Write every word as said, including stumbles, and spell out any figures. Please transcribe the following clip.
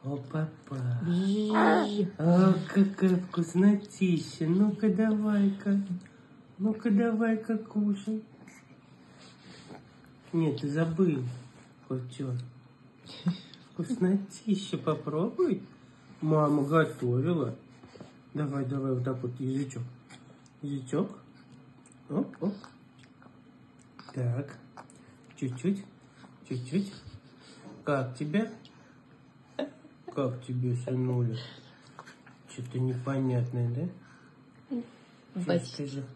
О, папа. Ви. О, какая вкуснотища. Ну-ка, давай-ка. Ну-ка, давай-ка кушай. Нет, ты забыл. Хоть что. Вкуснотища, попробуй. Мама готовила. Давай, давай, вот так вот язычок. Язычок. Оп, оп. Так. Чуть-чуть. Чуть-чуть. Как тебе? Как тебе, сынуля? Что-то непонятное, да? Батя. Скажи.